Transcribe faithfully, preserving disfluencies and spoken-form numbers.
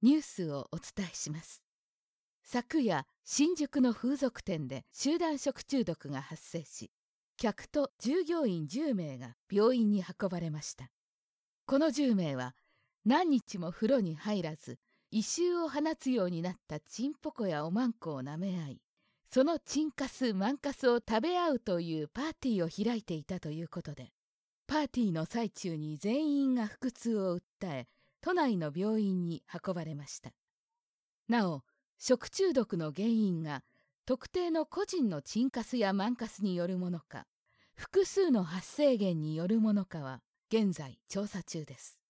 ニュースをお伝えします。昨夜、新宿の風俗店で集団食中毒が発生し、客と従業員じゅうめいが病院に運ばれました。このじゅうめいは、何日も風呂に入らず、異臭を放つようになったチンポコやおまんこを舐め合い、そのチンカス、マンカスを食べ合うというパーティーを開いていたということで、パーティーの最中に全員が腹痛を訴え、都内の病院に運ばれました。なお、食中毒の原因が特定の個人のチンカスやマンカスによるものか、複数の発生源によるものかは現在調査中です。